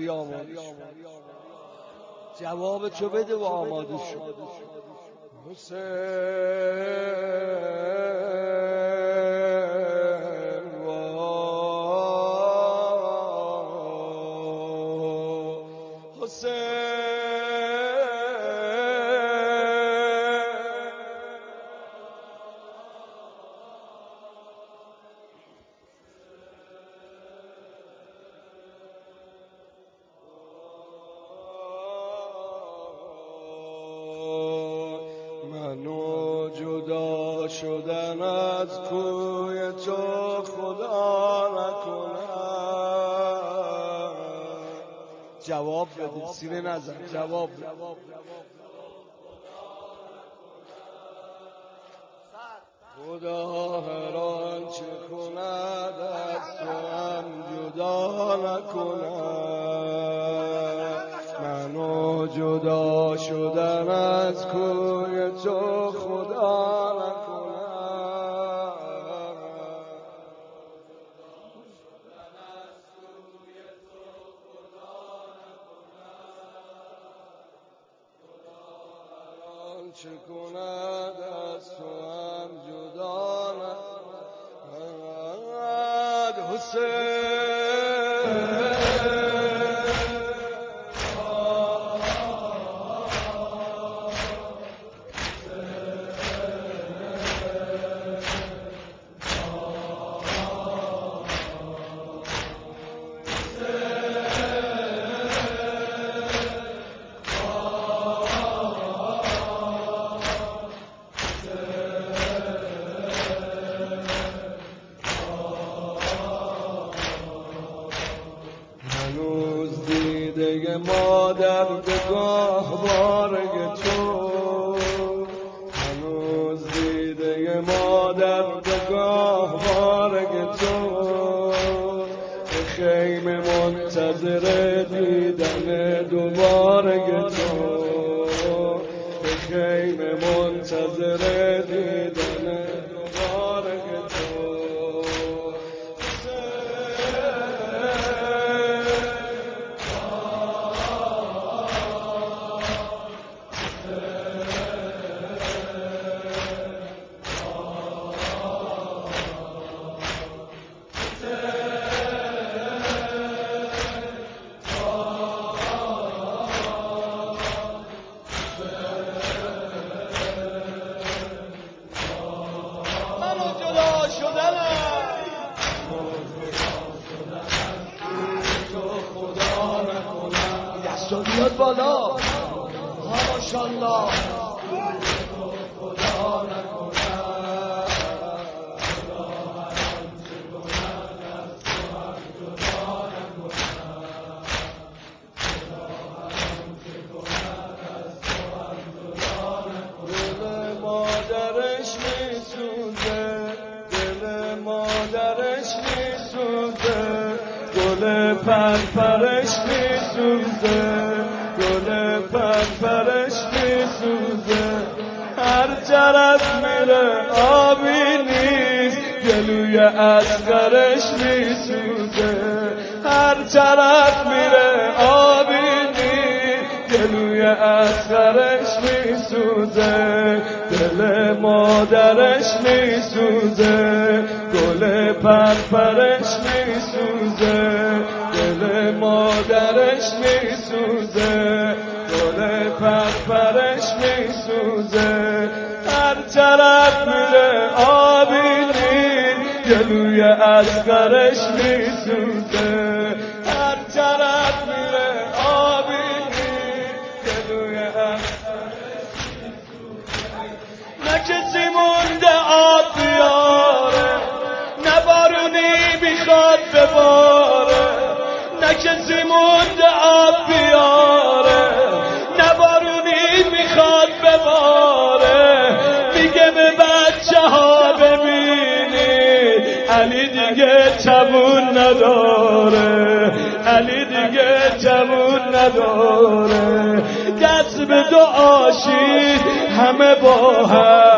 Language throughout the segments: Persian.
سریع آماده شو، جواب تو بده و آماده شو. منو جدا شدن از کوی تو خدا نکنم. جواب بده، سینه نزن، جواب بده. خدا هر آنچه کند از تو هم جدا نکنم. منو جدا شدن از کوی تو خدا نکنم. آنچه کند از تو هم جدا نکند. حسین هنوز دیده مادر به گاهواره تو، هنوز دیده مادر به گاهواره تو، به خیمه منتظر دیدن دوباره تو، به خیمه منتظر دیدن دوباره تو. بیاد بالا، ماشاءالله. خدا نکنم. دل مادرش میسوزه، دل مادرش میسوزه، گل پرپرش میسوزه، گل پرپرش میسوزه. هر طرف میره آبی نیست، گلوی اصغرش میسوزه. هر طرف میره آبی نیست، گلوی اصغرش میسوزه. دل مادرش میسوزه، گل پرپرش میسوزه، دل مادرش میسوزه، گل پرپرش میسوزه. هر طرف میره آبی نیست، گلوی اصغرش میسوزه. هر طرف میره آبی نیست، گلوی اصغرش میسوزه. نه کسی مونده آب بیاره، نه بارونی میخواد بباره، نه کسی مونده آب بیاره، نه بارونی میخواد بباره. میگه به بچه ها ببینید علی دیگه جوون نداره، علی دیگه جوون نداره. دست به دعاشید همه با هم،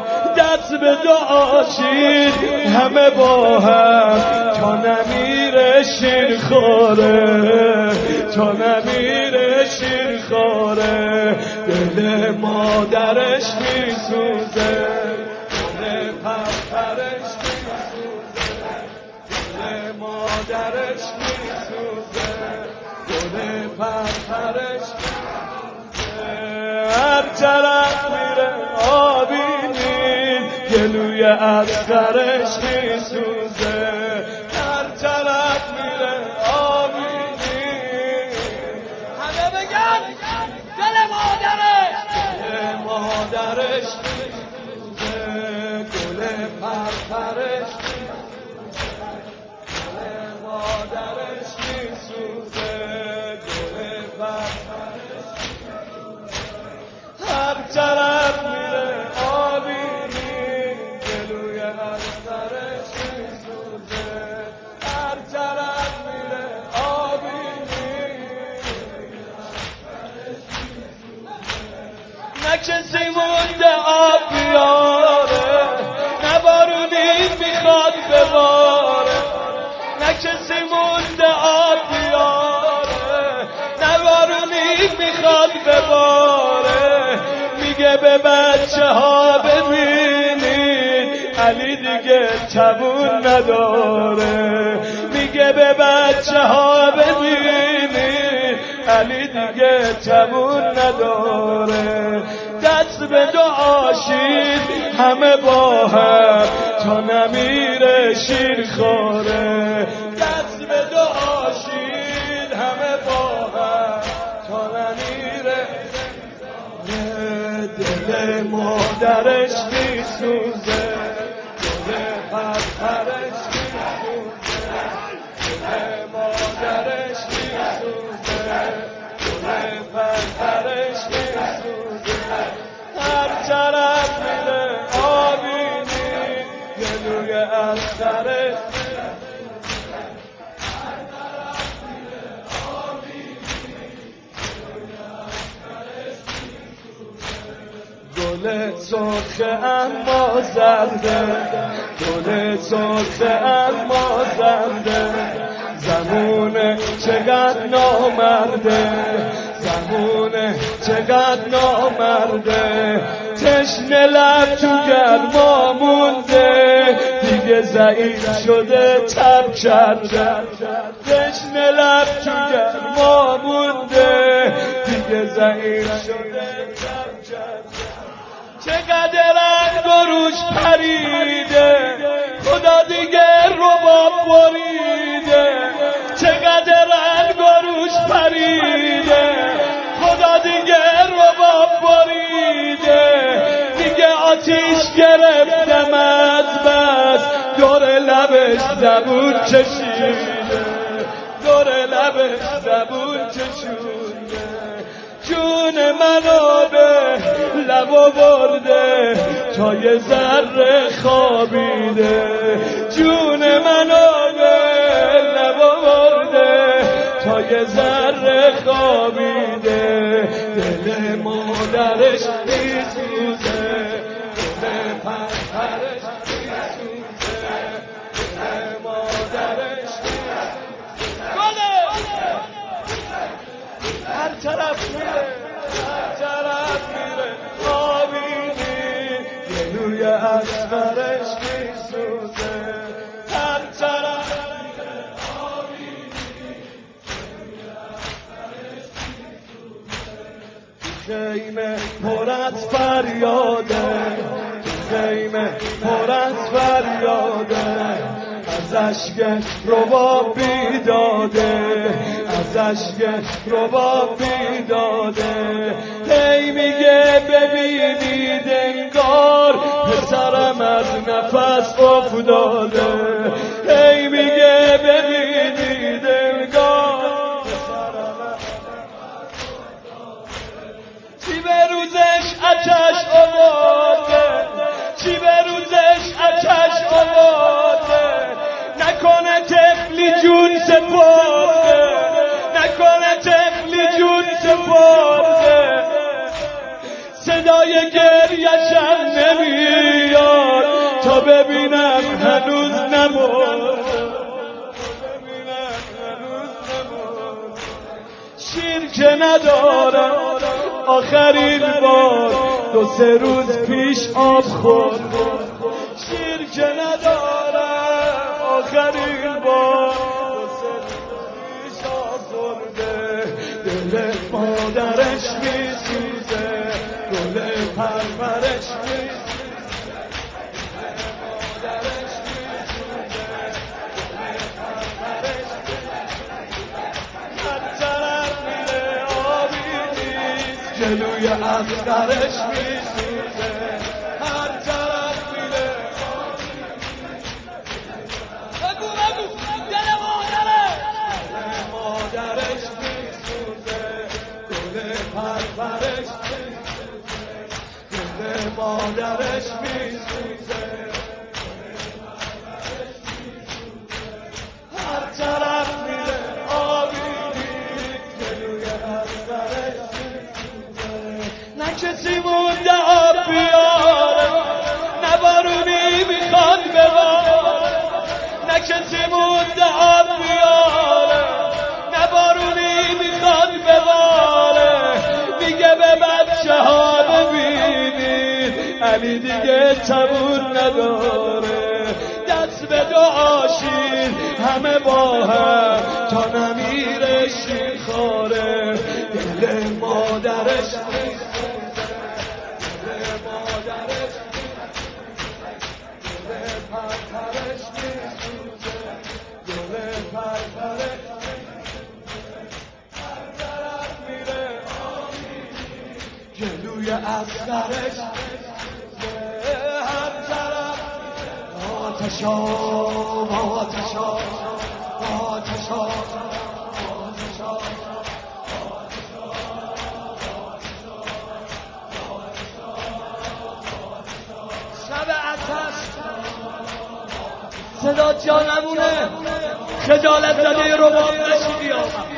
دست به دعاشید همه با هم، تا نمیره نمیره شیرخواره، تا نمیره شیرخواره، دل مادرش میسوزه، دل پرپرش میسوزه، دل مادرش میسوزه، دل پرپرش میسوزه. هر طرف میره آبینی گلوی اصغرش میسوزه، هر طرف میره آبینی. همه بگن دل مادرش، دل مادرش میسوزه، گل پرپرش میسوزه، دل مادرش میسوزه، گل پرپرش میسوزه. هر طرف میره آبینی گلوی اصغرش میسوزه، هر طرف میره آبینی. نه کسی مونده آب بیاره، نه بارونی میخواد بباره، نه کسی مونده آب بیاره، نه بارونی میخواد بباره. میگه به بچه ها ببینید علی دیگه توون نداره، میگه به بچه ها ببینید علی دیگه توون نداره. دست به دعاشید همه با هم تا نمیره شیرخواره، دست به دعاشید همه با هم تا نمیره. دل مادرش میسوزه، دل پرپرش میسوزه، دل مادرش میسوزه، دل پرپرش میسوزه. هر طرف میره آبینی گلوی اصغرش گل سرخه اما زرده، گل سرخه اما زرده، زمونه چقدر نامرده، زمونه چقدر نامرده. تشنه لب تو گرما مونده دیگه ضعیف شده تب کرده، تشنه لب تو گرما مونده دیگه ضعیف شده تب کرده. چقدر رنگ و روش پریده خدا دیگه رباب بریده، چقدر رنگ و روش پریده خدا دیگه رباب بریده. دیگه آتیش گرفتم از بس دور لبش زبون کشیده، دور لبش زبون کشیده. جون منو به لب برده تا یه ذره خوابیده، جون منو به لب برده تا یه ذره خوابیده. دل مادرش میسوزه، دل پرپرش میسوزه، دل مادرش میسوزه. هر طرف میره، هر طرف میره آبینی گلوی اصغرش میسوزه، هر طرف میره آبینی گلوی اصغرش میسوزه. خیمه پر از فریاده، خیمه پر از فریاده، از اشک رباب بیداده، از اشک رباب بیداده. هی میگه ببینید انگار پسرم از نفس افتاده، هی میگه ببینید انگار پسرم از نفس افتاده. چی به روزش آتش آورده، چی به روزش آتش آورده، نکنه طفلی جون سپرده، نکنه طفلی جون سپرده. صدای گریه‌شم نمیاد تا ببینم هنوز نمرده، ببینم که نداره آخرین بار 2-3 روز پیش آب خورد شیر که نداره آخرین بار 2-3 روز پیش آب خورده دل مادرش میسوزه گل پرورش جلوی اصغرش میسوزه هر طرف میره بگو دل مادرش میسوزه گل پرورش گل مادرش میسوزه هر طرف میره آبی جلوی اصغرش نه کسی مونده آب بیاره نه بارونی میخواد بباره نه کسی مونده آب بیاره نه بارونی میخواد بباره میگه به بچه ها ببینید علی دیگه تمون نداره دست به دعاشین همه با هم تا نمیره شیرخواره دل مادرش جلوی اصغرش هر طرف آتشا آتشا آتشا شب آتش صدا جا نمونه خجالت زده رباب نشیدی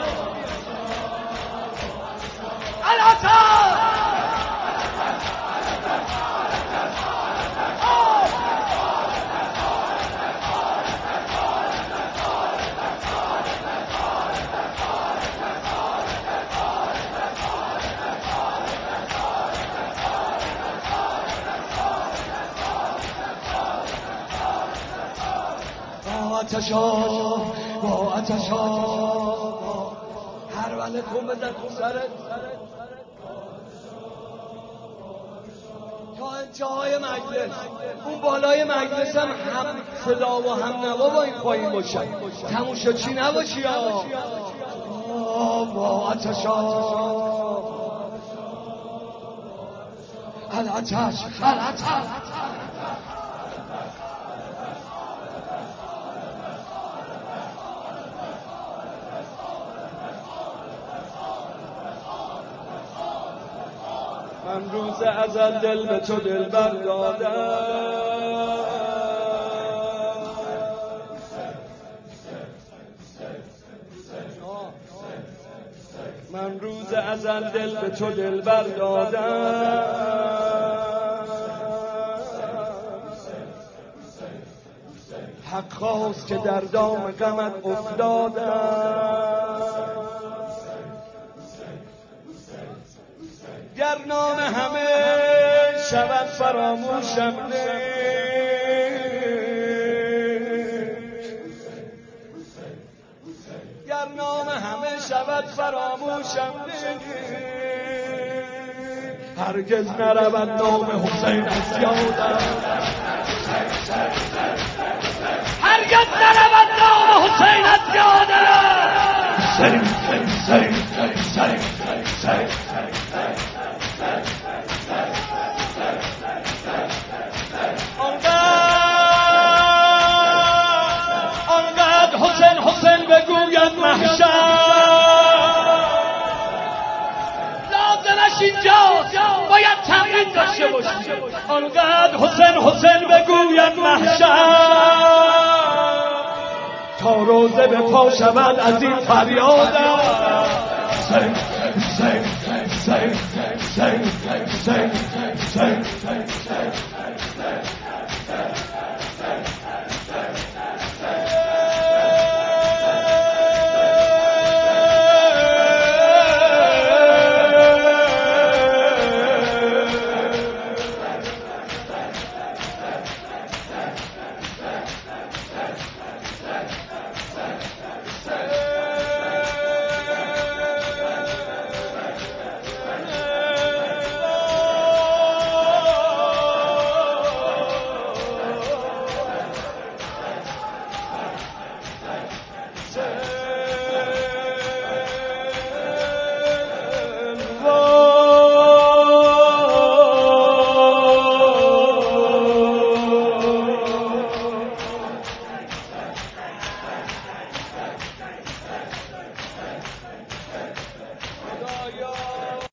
الاتش آتشا با آتشا هر وله کن بزن تو سرت تا انتهای مجلس اون بالای مجلس هم صدا و هم نوا با این پایین باشن تموم شد چی نباشی با آتشا الاتش الاتش من روز ازل دل به تو دلبر دادم من روز ازل دل به تو دلبر دادم حق خواست که در دام غمت افتادم گر نام همه شود فراموشم نه گر نام همه شود فراموشم نه هرگز نرود نام حسین از یادم هرگز نرود نام حسین از یادم آنقدر حسین حسین بگوید محشر لازمش اینجاست باید تمرین داشته باشی آنقدر حسین حسین بگوید محشر تا روزه به پا شود از این فریادم حسین حسین حسین حسین حسین حسین